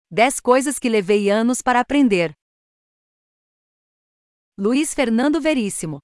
10 coisas que levei anos para aprender. Luiz Fernando Veríssimo.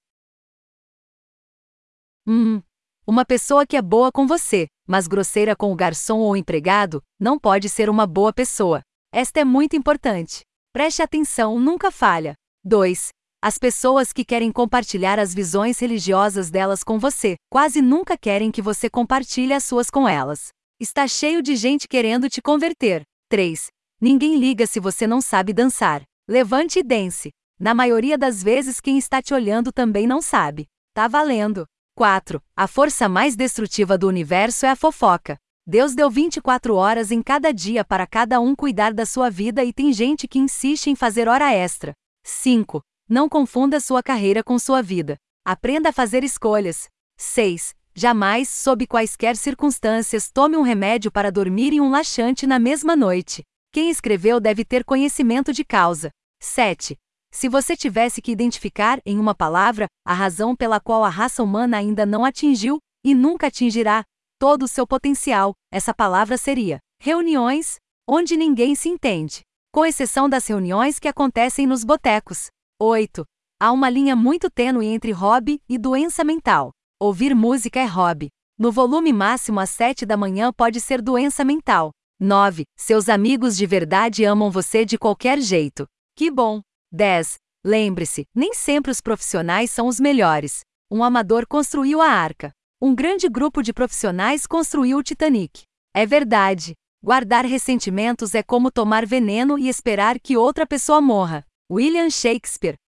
Uma pessoa que é boa com você, mas grosseira com o garçom ou empregado, não pode ser uma boa pessoa. Esta é muito importante. Preste atenção, nunca falha. 2. As pessoas que querem compartilhar as visões religiosas delas com você, quase nunca querem que você compartilhe as suas com elas. Está cheio de gente querendo te converter. 3. Ninguém liga se você não sabe dançar. Levante e dance. Na maioria das vezes quem está te olhando também não sabe. Tá valendo. 4. A força mais destrutiva do universo é a fofoca. Deus deu 24 horas em cada dia para cada um cuidar da sua vida e tem gente que insiste em fazer hora extra. 5. Não confunda sua carreira com sua vida. Aprenda a fazer escolhas. 6. Jamais, sob quaisquer circunstâncias, tome um remédio para dormir e um laxante na mesma noite. Quem escreveu deve ter conhecimento de causa. 7. Se você tivesse que identificar, em uma palavra, a razão pela qual a raça humana ainda não atingiu, e nunca atingirá, todo o seu potencial, essa palavra seria reuniões, onde ninguém se entende. Com exceção das reuniões que acontecem nos botecos. 8. Há uma linha muito tênue entre hobby e doença mental. Ouvir música é hobby. No volume máximo às 7 da manhã pode ser doença mental. 9. Seus amigos de verdade amam você de qualquer jeito. Que bom! 10. Lembre-se, nem sempre os profissionais são os melhores. Um amador construiu a arca. Um grande grupo de profissionais construiu o Titanic. É verdade. Guardar ressentimentos é como tomar veneno e esperar que outra pessoa morra. William Shakespeare.